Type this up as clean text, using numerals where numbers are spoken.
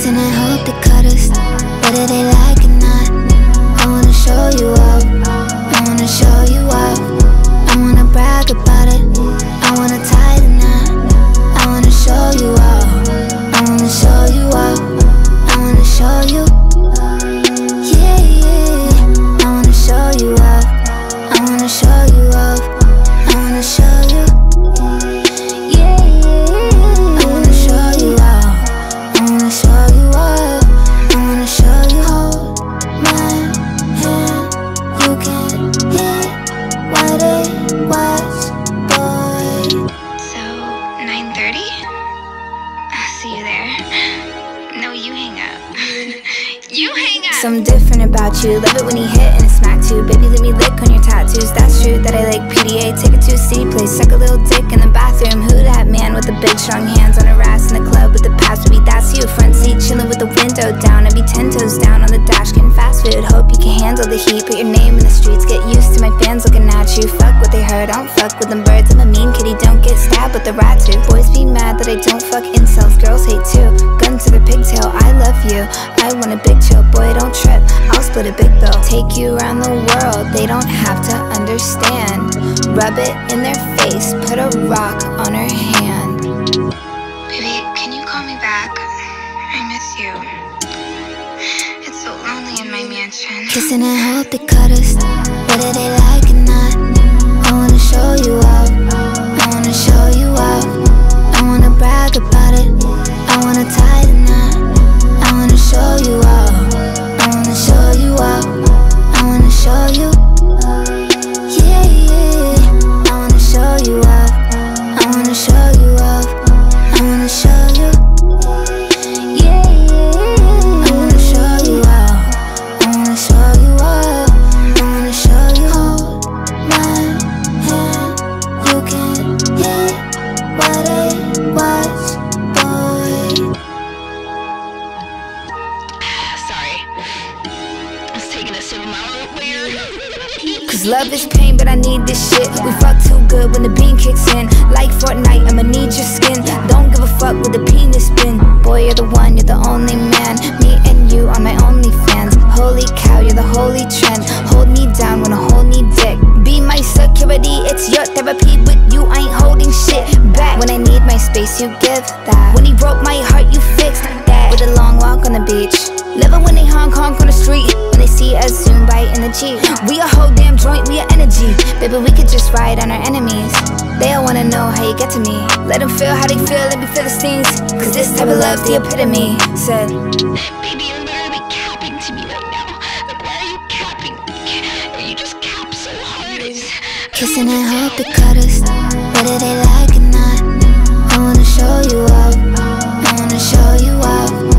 Kissing and hope they cut us, whether they like it or not. I wanna show you up, I wanna show you up. I wanna brag about it, I wanna tie the knot. I wanna show you up, I wanna show you up. I wanna show you, yeah, yeah. I wanna show you up, I wanna show you up. I wanna show you, yeah, yeah. I wanna show you up, I wanna show you up. I wanna show you. Hold my hand, you can hit what it was, boy. So, 9:30? I'll see you there. No, you hang up. You hang up! Something different about you, love it when you hit and it smack too. Baby, let me lick on your tattoos, that's true that I like PDA. Take it to a city place, suck a little dick in the bathroom. Who that man with the big strong hands on her ass in the club with the past? Baby, that's you. Front seat chilling with the window down. I'd be 10 toes down on the dash getting fast food. Hope you can handle the heat, put your name in the streets. Get used to my fans looking at you. Fuck what they heard, I don't fuck with them birds. I'm a mean kitty, don't get stabbed with the rat too. Boys be mad that I don't fuck incels, girls hate too. Gun to the pigtail, I love you. I want a big chill, boy don't trip, I'll split a big bill. Take you around the world, they don't have to understand. Rub it in their face, put a rock on her hand. Baby, can you call me back? I miss you. It's so lonely in my mansion. Kissing and hope they cut us, whether they like it or not. I wanna show you up, I wanna show you up. I wanna brag about it, I wanna tie the knot. I wanna show you up, I wanna show you up. I wanna show you, yeah, yeah. I wanna show you up, I wanna show you up. I wanna show you, yeah, yeah. I wanna show you up, I wanna show you up. I wanna show you. Hold my hand, you can hit what it was, boy. Sorry. I was taking a sip of my own beer. Cause love is pain, but I need this shit. We fuck too good when the bean kicks in. Like Fortnite, I'ma need your skin. Don't give a fuck with the penis spin. Boy, you're the one, you're the only man. Me and you are my only fans. Holy cow, you're the holy trend. Hold me down when I hold me dick. Be my security, it's your therapy. With you, I ain't holding shit back. When I need my space, you give that. When he broke my heart, you fixed that. With a long walk on the beach. Love it when they honk on the street. When they see us zoom by in the Jeep. We a whole damn joint, we a energy. Baby, we could just ride on our enemies. They all wanna know how you get to me. Let them feel how they feel, let me feel the stings. Cause this type of love's the epitome. Said, Baby, you're literally capping to me right now. Like, why are you capping? Or you just cap so hard? kissing and hope they cut us, whether they like it or not. I wanna show you up, I wanna show you up.